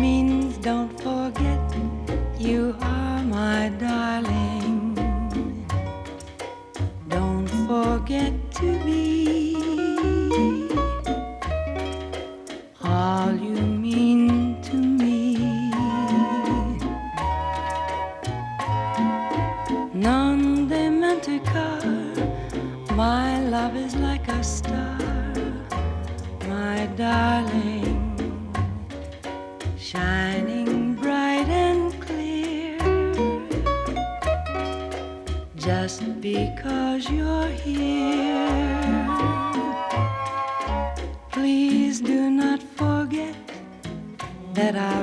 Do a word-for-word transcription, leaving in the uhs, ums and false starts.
means don't forget you are my darling. Don't forget to be all you mean to me. Non dimenticar, my love is like a star, my darling, shining bright and clear. Just because you're here, please do not forget that I